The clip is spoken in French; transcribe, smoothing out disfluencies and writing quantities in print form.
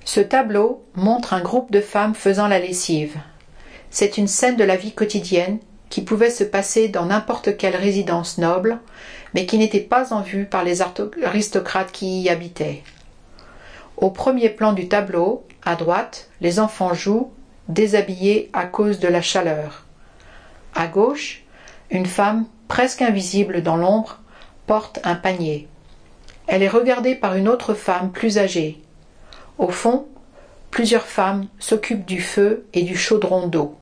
Ce tableau montre un groupe de femmes faisant la lessive. C'est une scène de la vie quotidienne qui pouvait se passer dans n'importe quelle résidence noble, mais qui n'était pas en vue par les aristocrates qui y habitaient. Au premier plan du tableau, à droite, les enfants jouent, déshabillés à cause de la chaleur. À gauche, une femme, presque invisible dans l'ombre, porte un panier. Elle est regardée par une autre femme plus âgée. Au fond, plusieurs femmes s'occupent du feu et du chaudron d'eau.